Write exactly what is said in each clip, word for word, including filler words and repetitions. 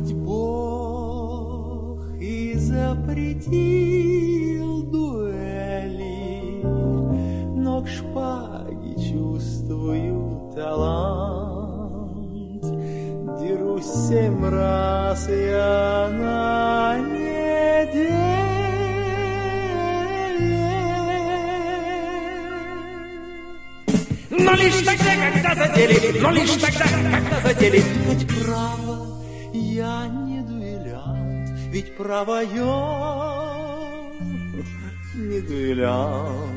быть, Бог и запретил дуэли, но к шпаге чувствую талант. Дерусь семь раз я на неделе, но лишь тогда, когда задели, но лишь тогда, когда задели. Ведь право, я не дуэлянт, ведь право я не дуэлянт.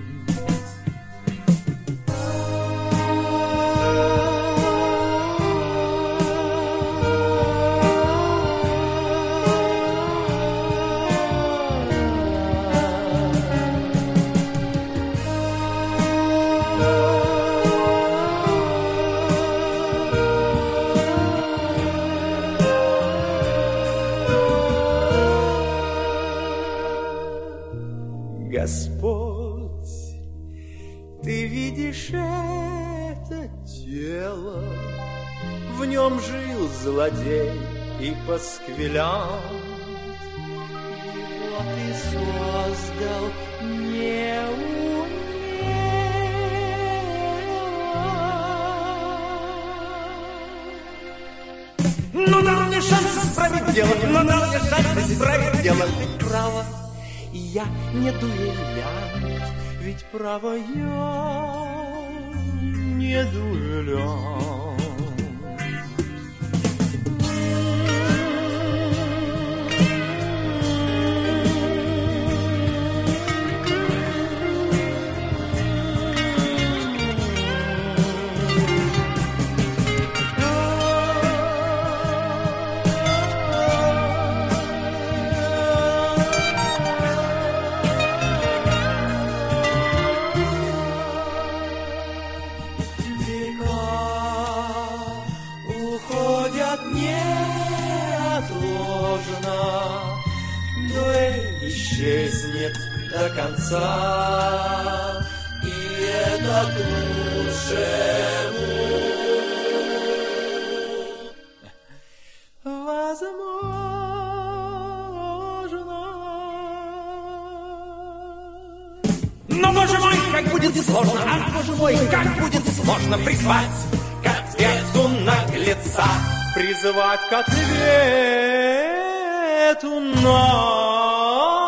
Господь, ты видишь это тело, в нем жил злодей и пасквилянт. Его ты создал неумело. Но дал мне шанс исправить дело, но дал мне шанс исправить дело. Право, я не дуэлянт, ведь право я не дуэлянт. Дуэль исчезнет до конца, и это к лучшему. Возможно. Но, боже мой, как будет сложно, а, боже мой, как будет сложно призвать к ответу наглеца. Призывать к ответу на